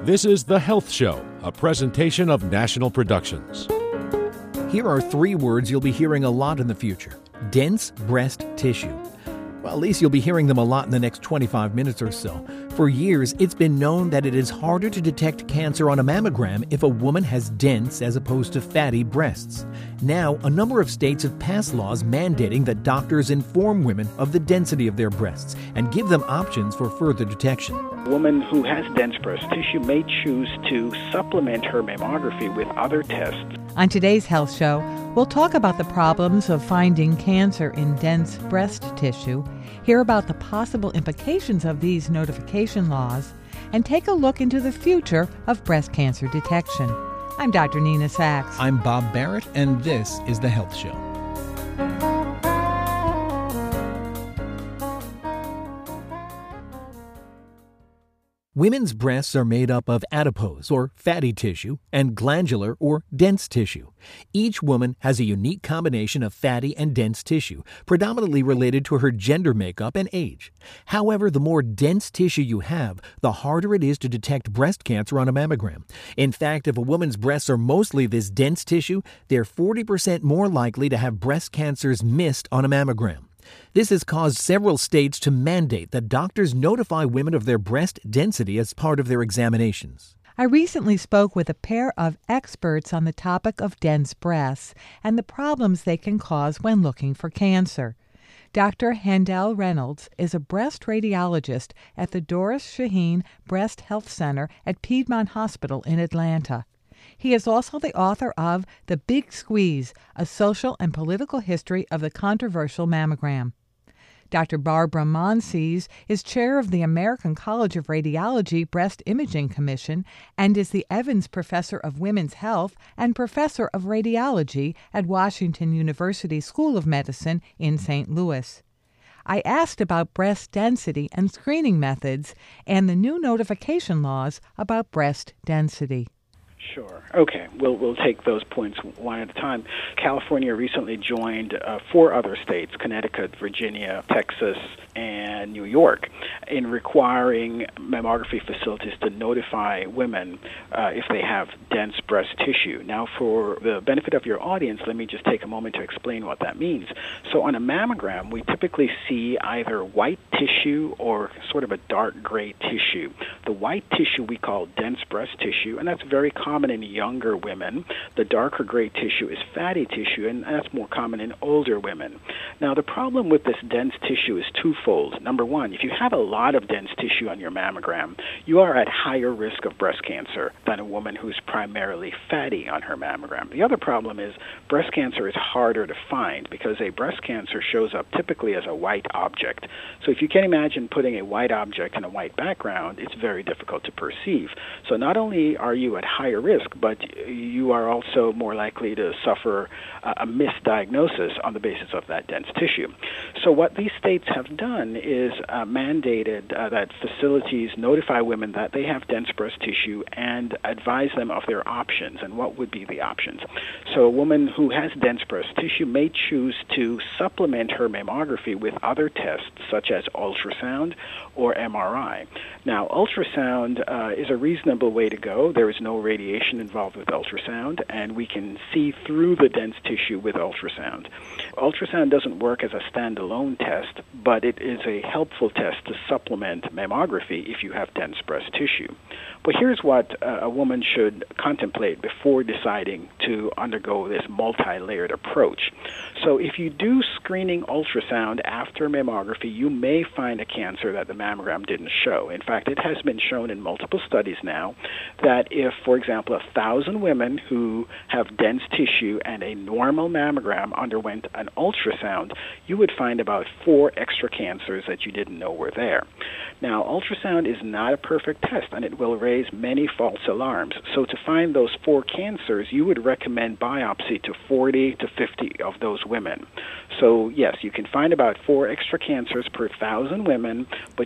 This is The Health Show, a presentation of National Productions. Here are 3 words you'll be hearing a lot in the future. Dense breast tissue. Well, at least you'll be hearing them a lot in the next 25 minutes or so. For years, it's been known that it is harder to detect cancer on a mammogram if a woman has dense as opposed to fatty breasts. Now, a number of states have passed laws mandating that doctors inform women of the density of their breasts and give them options for further detection. A woman who has dense breast tissue may choose to supplement her mammography with other tests. On today's Health Show, we'll talk about the problems of finding cancer in dense breast tissue, hear about the possible implications of these notification laws, and take a look into the future of breast cancer detection. I'm Dr. Nina Sachs. I'm Bob Barrett, and this is The Health Show. Women's breasts are made up of adipose, or fatty tissue, and glandular, or dense tissue. Each woman has a unique combination of fatty and dense tissue, predominantly related to her gender makeup and age. However, the more dense tissue you have, the harder it is to detect breast cancer on a mammogram. In fact, if a woman's breasts are mostly this dense tissue, they're 40% more likely to have breast cancers missed on a mammogram. This has caused several states to mandate that doctors notify women of their breast density as part of their examinations. I recently spoke with a pair of experts on the topic of dense breasts and the problems they can cause when looking for cancer. Dr. Hendel Reynolds is a breast radiologist at the Doris Shaheen Breast Health Center at Piedmont Hospital in Atlanta. He is also the author of The Big Squeeze, A Social and Political History of the Controversial Mammogram. Dr. Barbara Monsees is chair of the American College of Radiology Breast Imaging Commission and is the Evans Professor of Women's Health and Professor of Radiology at Washington University School of Medicine in St. Louis. I asked about breast density and screening methods and the new notification laws about breast density. Sure. Okay. We'll take those points one at a time. California recently joined 4 other states, Connecticut, Virginia, Texas, and New York, in requiring mammography facilities to notify women if they have dense breast tissue. Now, for the benefit of your audience, let me just take a moment to explain what that means. So on a mammogram, we typically see either white tissue or sort of a dark gray tissue. The white tissue we call dense breast tissue, and that's very common in younger women. The darker gray tissue is fatty tissue, and that's more common in older women. Now, the problem with this dense tissue is twofold. Number one, if you have a lot of dense tissue on your mammogram, you are at higher risk of breast cancer than a woman who's primarily fatty on her mammogram. The other problem is breast cancer is harder to find because a breast cancer shows up typically as a white object. So if you can imagine putting a white object in a white background, it's very difficult to perceive. So not only are you at higher risk, but you are also more likely to suffer a misdiagnosis on the basis of that dense tissue. So what these states have done is mandated that facilities notify women that they have dense breast tissue and advise them of their options and what would be the options. So a woman who has dense breast tissue may choose to supplement her mammography with other tests such as ultrasound or MRI. Now, ultrasound is a reasonable way to go. There is no radiation involved with ultrasound, and we can see through the dense tissue with ultrasound. Ultrasound doesn't work as a standalone test, but it is a helpful test to supplement mammography if you have dense breast tissue. But here's what a woman should contemplate before deciding to undergo this multi-layered approach. So if you do screening ultrasound after mammography, you may find a cancer that the mammogram didn't show. In fact, it has been shown in multiple studies now that if, for example, 1,000 women who have dense tissue and a normal mammogram underwent an ultrasound, you would find about 4 extra cancers that you didn't know were there. Now, ultrasound is not a perfect test, and it will raise many false alarms. So to find those 4 cancers, you would recommend biopsy to 40 to 50 of those women. So, yes, you can find about 4 extra cancers per 1,000 women, but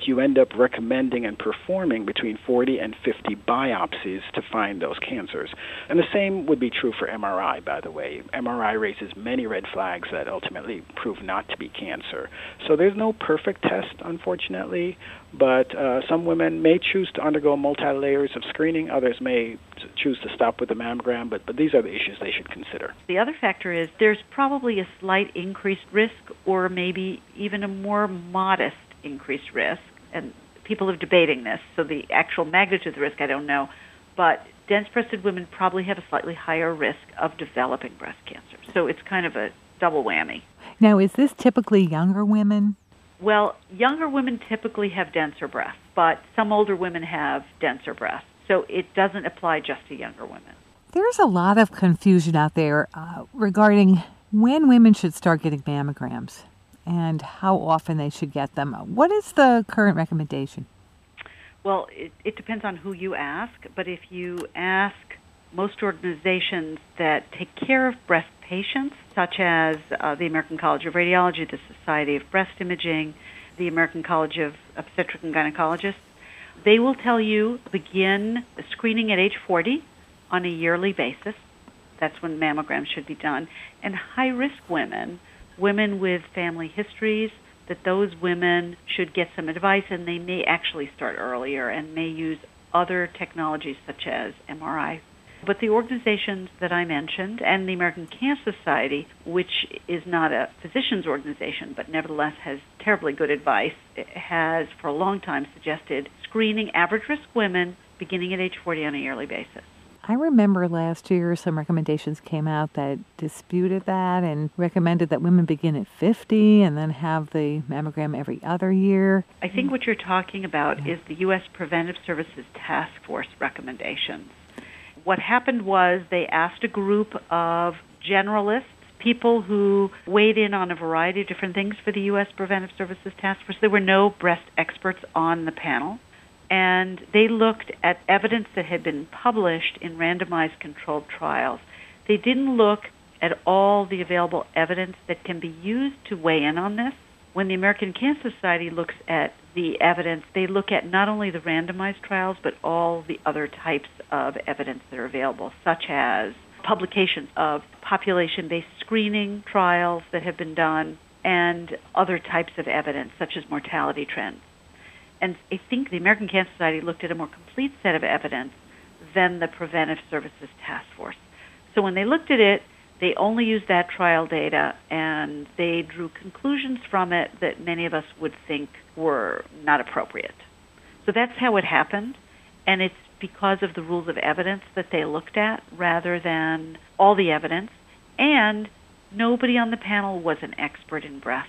but you end up recommending and performing between 40 and 50 biopsies to find those cancers. And the same would be true for MRI, by the way. MRI raises many red flags that ultimately prove not to be cancer. So there's no perfect test, unfortunately, but some women may choose to undergo multi-layers of screening. Others may choose to stop with the mammogram, but these are the issues they should consider. The other factor is there's probably a slight increased risk or maybe even a more modest increased risk, and people are debating this, so the actual magnitude of the risk I don't know, but dense-breasted women probably have a slightly higher risk of developing breast cancer. So it's kind of a double whammy. Now, is this typically younger women? Well, younger women typically have denser breasts, but some older women have denser breasts. So it doesn't apply just to younger women. There's a lot of confusion out there regarding when women should start getting mammograms and how often they should get them. What is the current recommendation? Well, it depends on who you ask, but if you ask most organizations that take care of breast patients, such as the American College of Radiology, the Society of Breast Imaging, the American College of Obstetric and Gynecologists, they will tell you begin screening at age 40 on a yearly basis. That's when mammograms should be done. And high-risk women with family histories, that those women should get some advice, and they may actually start earlier and may use other technologies such as MRI. But the organizations that I mentioned and the American Cancer Society, which is not a physician's organization but nevertheless has terribly good advice, has for a long time suggested screening average-risk women beginning at age 40 on a yearly basis. I remember last year some recommendations came out that disputed that and recommended that women begin at 50 and then have the mammogram every other year. I think what you're talking about is the U.S. Preventive Services Task Force recommendations. What happened was they asked a group of generalists, people who weighed in on a variety of different things for the U.S. Preventive Services Task Force. There were no breast experts on the panel. And they looked at evidence that had been published in randomized controlled trials. They didn't look at all the available evidence that can be used to weigh in on this. When the American Cancer Society looks at the evidence, they look at not only the randomized trials, but all the other types of evidence that are available, such as publications of population-based screening trials that have been done, and other types of evidence, such as mortality trends. And I think the American Cancer Society looked at a more complete set of evidence than the Preventive Services Task Force. So when they looked at it, they only used that trial data, and they drew conclusions from it that many of us would think were not appropriate. So that's how it happened, and it's because of the rules of evidence that they looked at rather than all the evidence. And nobody on the panel was an expert in breast.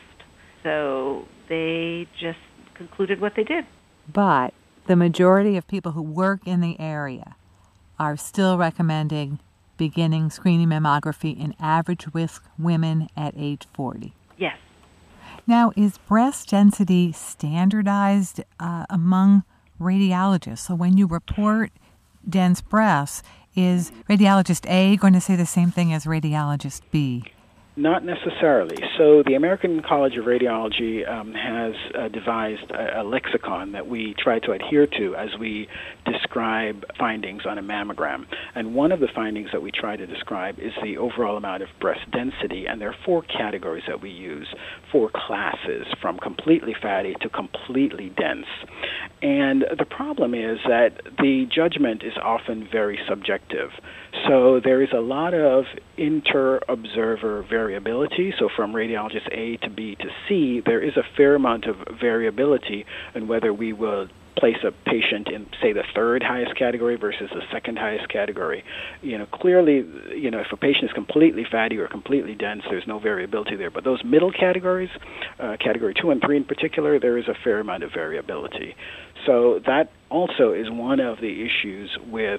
So they just concluded what they did. But the majority of people who work in the area are still recommending beginning screening mammography in average-risk women at age 40. Yes. Now, is breast density standardized among radiologists? So when you report dense breasts, is radiologist A going to say the same thing as radiologist B? Not necessarily. So the American College of Radiology has devised a lexicon that we try to adhere to as we describe findings on a mammogram. And one of the findings that we try to describe is the overall amount of breast density. And there are 4 categories that we use, 4 classes, from completely fatty to completely dense. And the problem is that the judgment is often very subjective. So there is a lot of inter-observer variability. So from radiologist A to B to C, there is a fair amount of variability in whether we will place a patient in, say, the 3rd highest category versus the 2nd highest category. Clearly, if a patient is completely fatty or completely dense, there's no variability there. But those middle categories, category 2 and 3 in particular, there is a fair amount of variability. So that also is one of the issues with,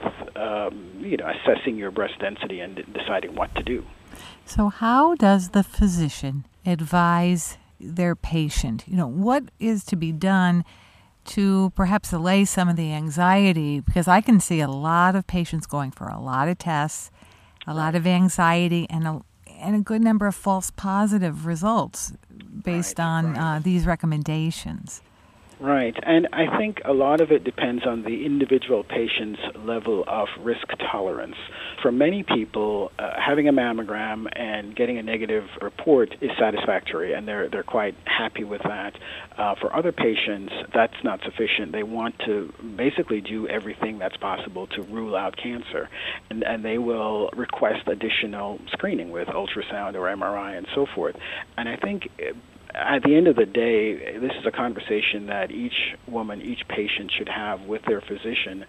assessing your breast density and deciding what to do. So how does the physician advise their patient? What is to be done to perhaps allay some of the anxiety? Because I can see a lot of patients going for a lot of tests, a lot of anxiety, and a good number of false positive results based on these recommendations. Right, and I think a lot of it depends on the individual patient's level of risk tolerance. For many people, having a mammogram and getting a negative report is satisfactory, and they're quite happy with that. For other patients, that's not sufficient. They want to basically do everything that's possible to rule out cancer, and they will request additional screening with ultrasound or MRI and so forth. And I think at the end of the day, this is a conversation that each woman, each patient should have with their physician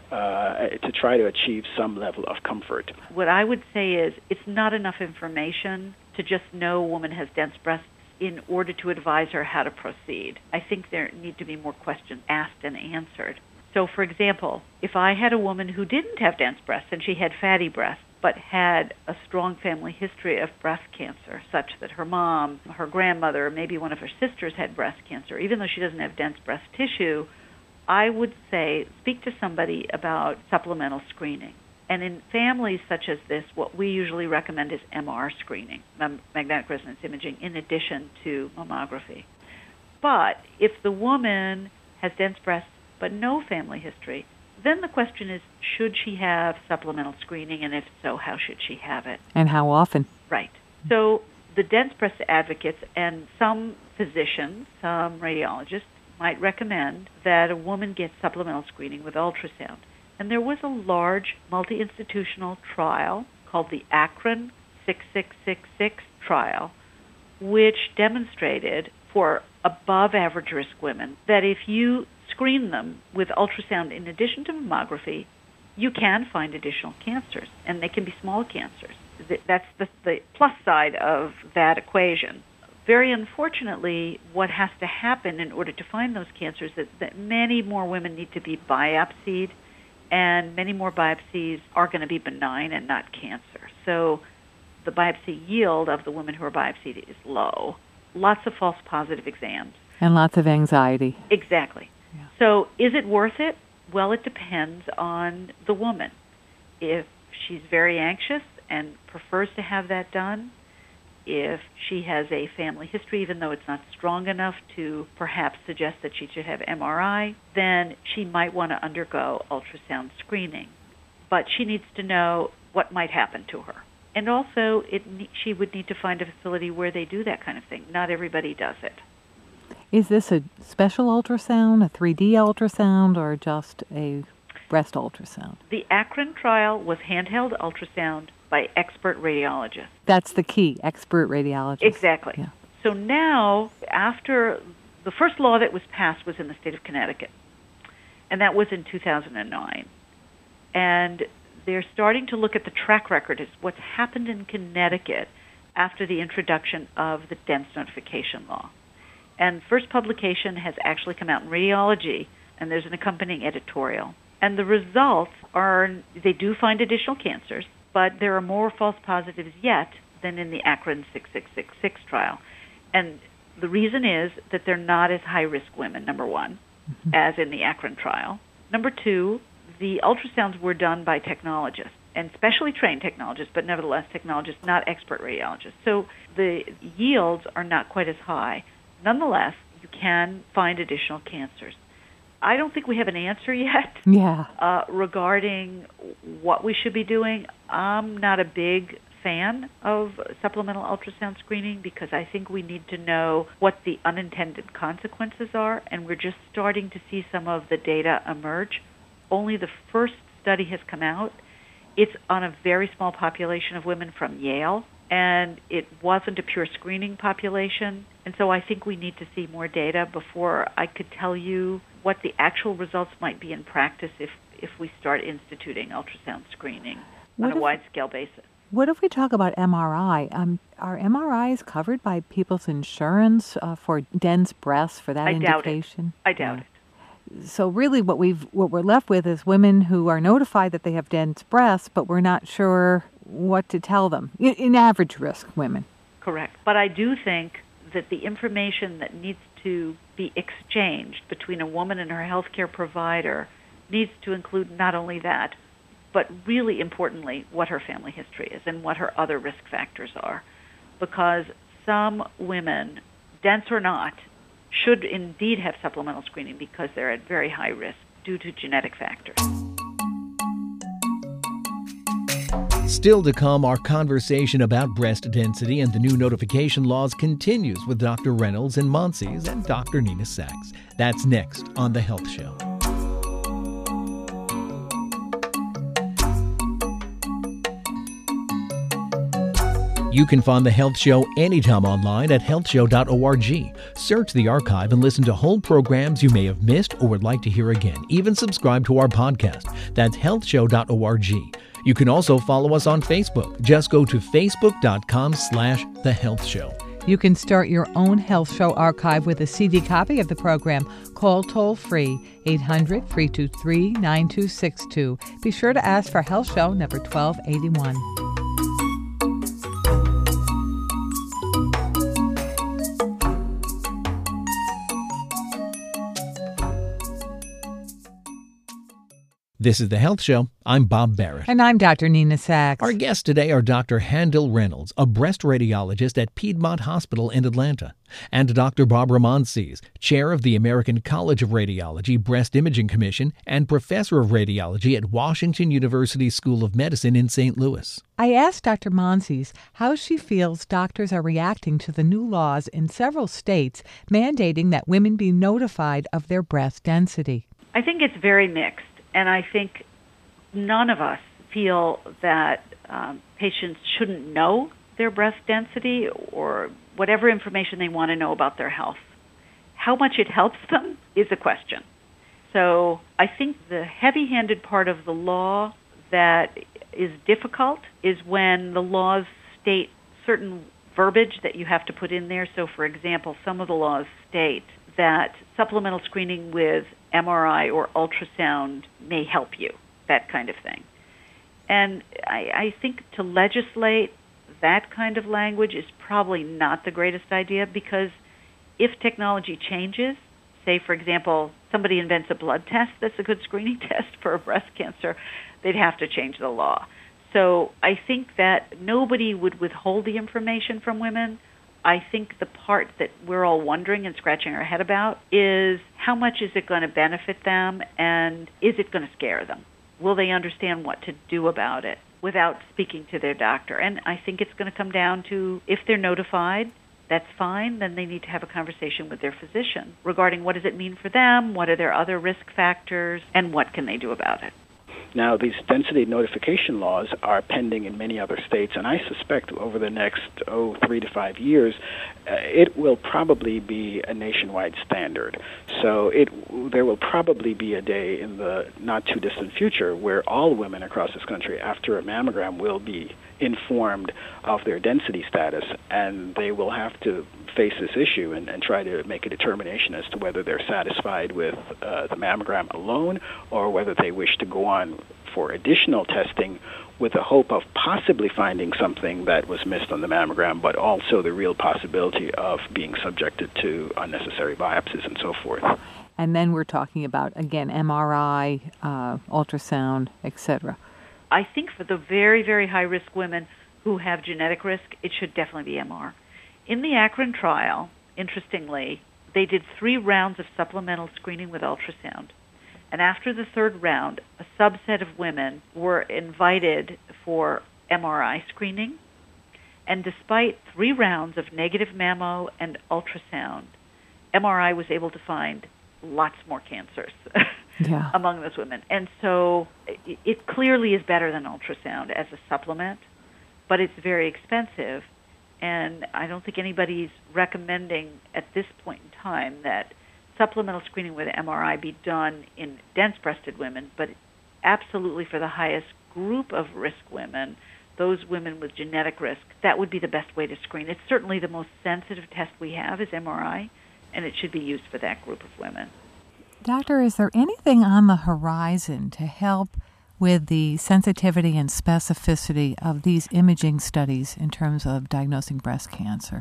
to try to achieve some level of comfort. What I would say is it's not enough information to just know a woman has dense breasts in order to advise her how to proceed. I think there need to be more questions asked and answered. So, for example, if I had a woman who didn't have dense breasts and she had fatty breasts, but had a strong family history of breast cancer, such that her mom, her grandmother, or maybe one of her sisters had breast cancer, even though she doesn't have dense breast tissue, I would say speak to somebody about supplemental screening. And in families such as this, what we usually recommend is MR screening, magnetic resonance imaging, in addition to mammography. But if the woman has dense breasts but no family history, then the question is, should she have supplemental screening, and if so, how should she have it? And how often? Right. So the dense breast advocates and some physicians, some radiologists, might recommend that a woman get supplemental screening with ultrasound. And there was a large multi-institutional trial called the Akron 6666 trial, which demonstrated for above-average risk women that if you screen them with ultrasound in addition to mammography, you can find additional cancers, and they can be small cancers. That's the plus side of that equation. Very unfortunately, what has to happen in order to find those cancers is that many more women need to be biopsied, and many more biopsies are going to be benign and not cancer. So the biopsy yield of the women who are biopsied is low. Lots of false positive exams. And lots of anxiety. Exactly. Yeah. So is it worth it? Well, it depends on the woman. If she's very anxious and prefers to have that done, if she has a family history, even though it's not strong enough to perhaps suggest that she should have MRI, then she might want to undergo ultrasound screening. But she needs to know what might happen to her. And also, she would need to find a facility where they do that kind of thing. Not everybody does it. Is this a special ultrasound, a 3D ultrasound, or just a breast ultrasound? The Akron trial was handheld ultrasound by expert radiologists. That's the key, expert radiologists. Exactly. Yeah. So now, after the first law that was passed was in the state of Connecticut, and that was in 2009. And they're starting to look at the track record as what's happened in Connecticut after the introduction of the dense notification law. And first publication has actually come out in Radiology, and there's an accompanying editorial. And the results are, they do find additional cancers, but there are more false positives yet than in the Akron 6666 trial. And the reason is that they're not as high-risk women, number one, as in the Akron trial. Number two, the ultrasounds were done by technologists, and specially trained technologists, but nevertheless technologists, not expert radiologists. So the yields are not quite as high. Nonetheless, you can find additional cancers. I don't think we have an answer yet regarding what we should be doing. I'm not a big fan of supplemental ultrasound screening because I think we need to know what the unintended consequences are, and we're just starting to see some of the data emerge. Only the first study has come out. It's on a very small population of women from Yale, and it wasn't a pure screening population. And so I think we need to see more data before I could tell you what the actual results might be in practice if we start instituting ultrasound screening on a wide-scale basis. What if we talk about MRI? Are MRIs covered by people's insurance for dense breasts for that indication? I doubt it. So really what we're left with is women who are notified that they have dense breasts, but we're not sure what to tell them, in average risk women. Correct. But I do think that the information that needs to be exchanged between a woman and her healthcare provider needs to include not only that, but really importantly, what her family history is and what her other risk factors are. Because some women, dense or not, should indeed have supplemental screening because they're at very high risk due to genetic factors. Still to come, our conversation about breast density and the new notification laws continues with Dr. Reynolds and Monsees and Dr. Nina Sachs. That's next on The Health Show. You can find The Health Show anytime online at healthshow.org. Search the archive and listen to whole programs you may have missed or would like to hear again. Even subscribe to our podcast. That's healthshow.org. You can also follow us on Facebook. Just go to facebook.com/The Health Show. You can start your own Health Show archive with a CD copy of the program. Call toll-free 800-323-9262. Be sure to ask for Health Show number 1281. This is The Health Show. I'm Bob Barrett. And I'm Dr. Nina Sachs. Our guests today are Dr. Handel Reynolds, a breast radiologist at Piedmont Hospital in Atlanta, and Dr. Barbara Monsees, chair of the American College of Radiology Breast Imaging Commission and professor of radiology at Washington University School of Medicine in St. Louis. I asked Dr. Monsees how she feels doctors are reacting to the new laws in several states mandating that women be notified of their breast density. I think it's very mixed. And I think none of us feel that patients shouldn't know their breast density or whatever information they want to know about their health. How much it helps them is a question. So I think the heavy-handed part of the law that is difficult is when the laws state certain verbiage that you have to put in there. So, for example, some of the laws state that supplemental screening with MRI or ultrasound may help you, that kind of thing. And I think to legislate that kind of language is probably not the greatest idea, because if technology changes, say, for example, somebody invents a blood test that's a good screening test for breast cancer, they'd have to change the law. So I think that nobody would withhold the information from women. I think the part that we're all wondering and scratching our head about is how much is it going to benefit them, and is it going to scare them? Will they understand what to do about it without speaking to their doctor? And I think it's going to come down to, if they're notified, that's fine, then they need to have a conversation with their physician regarding what does it mean for them, what are their other risk factors, and what can they do about it. Now, these density notification laws are pending in many other states, and I suspect over the next 3 to 5 years, it will probably be a nationwide standard. So there will probably be a day in the not-too-distant future where all women across this country, after a mammogram, will be informed of their density status, and they will have to face this issue and try to make a determination as to whether they're satisfied with the mammogram alone or whether they wish to go on for additional testing with the hope of possibly finding something that was missed on the mammogram, but also the real possibility of being subjected to unnecessary biopsies and so forth. And then we're talking about, again, MRI, ultrasound, etc. I think for the very, very high-risk women who have genetic risk, it should definitely be MR. In the Akron trial, interestingly, they did 3 rounds of supplemental screening with ultrasound. And after the 3rd round, a subset of women were invited for MRI screening. And despite 3 rounds of negative mammo and ultrasound, MRI was able to find lots more cancers among those women. And so it clearly is better than ultrasound as a supplement, but it's very expensive. And I don't think anybody's recommending at this point in time that supplemental screening with MRI be done in dense-breasted women, but absolutely for the highest group of risk women, those women with genetic risk, that would be the best way to screen. It's certainly the most sensitive test we have is MRI, and it should be used for that group of women. Doctor, is there anything on the horizon to help with the sensitivity and specificity of these imaging studies in terms of diagnosing breast cancer?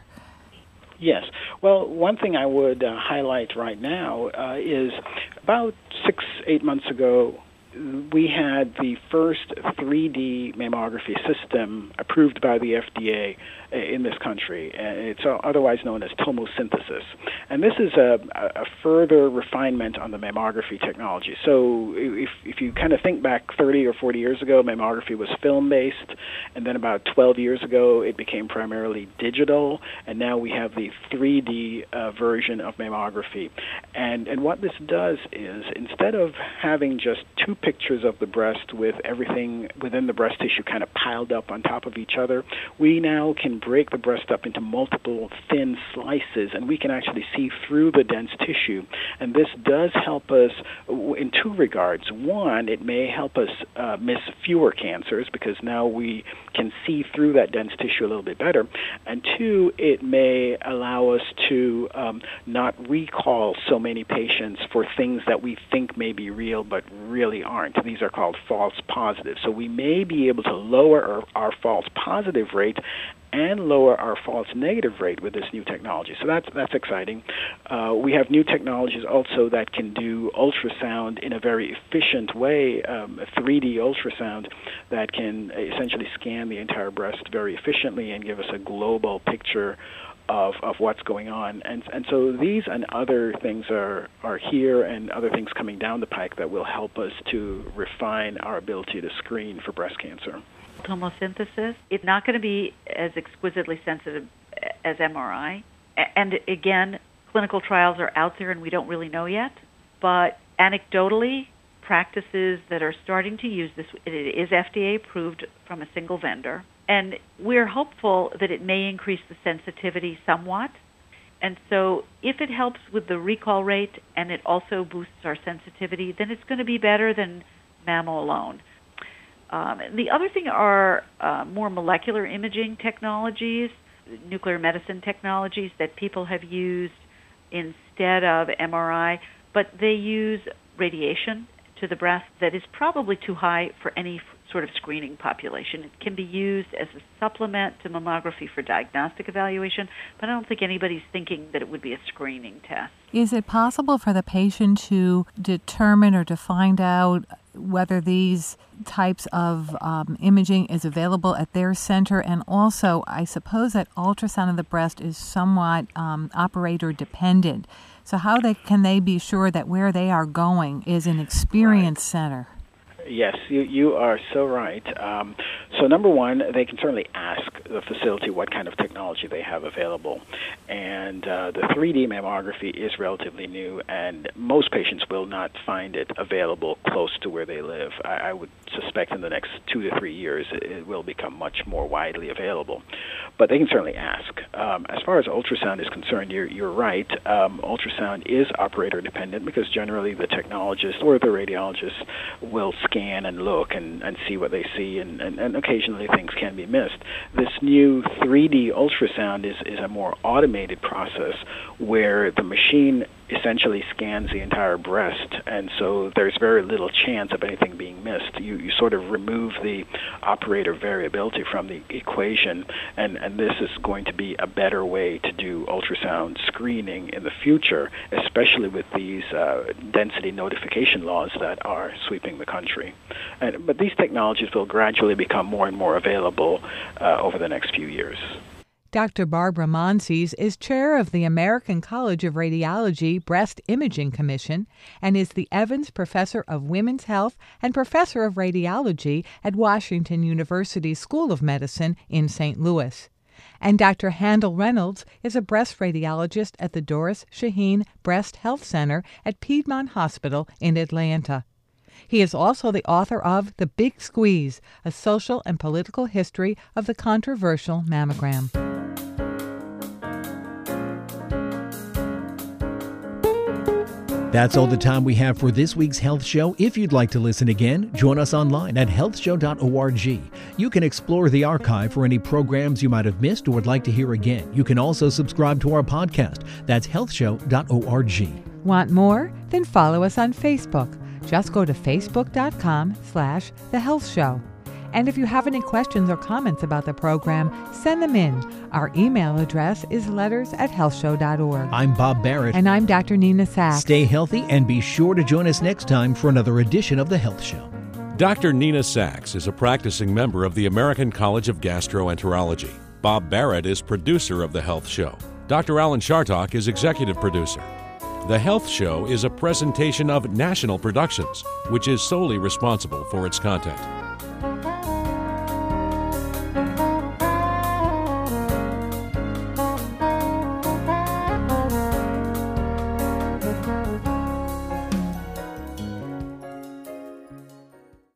Yes. Well, one thing I would highlight right now is about 6-8 months ago, we had the first 3D mammography system approved by the FDA in this country. It's otherwise known as tomosynthesis. And this is a further refinement on the mammography technology. So if you kind of think back 30 or 40 years ago, mammography was film-based, and then about 12 years ago it became primarily digital, and now we have the 3D version of mammography. And what this does is, instead of having just two pictures of the breast with everything within the breast tissue kind of piled up on top of each other, we now can break the breast up into multiple thin slices, and we can actually see through the dense tissue. And this does help us in two regards. One, it may help us miss fewer cancers because now we can see through that dense tissue a little bit better. And two, it may allow us to not recall so many patients for things that we think may be real but really aren't. These are called false positives. So we may be able to lower our false positive rate and lower our false negative rate with this new technology. So that's exciting. We have new technologies also that can do ultrasound in a very efficient way, a 3D ultrasound that can essentially scan the entire breast very efficiently and give us a global picture of what's going on. And so these and other things are here, and other things coming down the pike that will help us to refine our ability to screen for breast cancer. Tomosynthesis, it's not going to be as exquisitely sensitive as MRI. And again, clinical trials are out there and we don't really know yet. But anecdotally, practices that are starting to use this, it is FDA approved from a single vendor. And we're hopeful that it may increase the sensitivity somewhat. And so if it helps with the recall rate and it also boosts our sensitivity, then it's going to be better than mammo alone. The other thing are more molecular imaging technologies, nuclear medicine technologies that people have used instead of MRI, but they use radiation to the breast that is probably too high for any sort of screening population. It can be used as a supplement to mammography for diagnostic evaluation, but I don't think anybody's thinking that it would be a screening test. Is it possible for the patient to determine or to find out whether these types of imaging is available at their center? And also, I suppose that ultrasound of the breast is somewhat operator dependent. So how can they be sure that where they are going is an experienced center? Yes, you are so right. So number one, they can certainly ask the facility what kind of technology they have available. And the 3D mammography is relatively new, and most patients will not find it available close to where they live. I would suspect in the next 2 to 3 years it will become much more widely available. But they can certainly ask. As far as ultrasound is concerned, you're right. Ultrasound is operator dependent because generally the technologist or the radiologist will scan and look and see what they see, and occasionally things can be missed. This new 3D ultrasound is a more automated process where the machine essentially scans the entire breast, and so there's very little chance of anything being missed. You sort of remove the operator variability from the equation, and this is going to be a better way to do ultrasound screening in the future, especially with these density notification laws that are sweeping the country. But these technologies will gradually become more and more available over the next few years. Dr. Barbara Monsees is chair of the American College of Radiology Breast Imaging Commission and is the Evans Professor of Women's Health and Professor of Radiology at Washington University School of Medicine in St. Louis. And Dr. Handel Reynolds is a breast radiologist at the Doris Shaheen Breast Health Center at Piedmont Hospital in Atlanta. He is also the author of The Big Squeeze, A Social and Political History of the Controversial Mammogram. That's all the time we have for this week's Health Show. If you'd like to listen again, join us online at healthshow.org. You can explore the archive for any programs you might have missed or would like to hear again. You can also subscribe to our podcast. That's healthshow.org. Want more? Then follow us on Facebook. Just go to facebook.com/The Health Show. And if you have any questions or comments about the program, send them in. Our email address is letters@healthshow.org. I'm Bob Barrett. And I'm Dr. Nina Sachs. Stay healthy and be sure to join us next time for another edition of The Health Show. Dr. Nina Sachs is a practicing member of the American College of Gastroenterology. Bob Barrett is producer of The Health Show. Dr. Alan Chartock is executive producer. The Health Show is a presentation of National Productions, which is solely responsible for its content.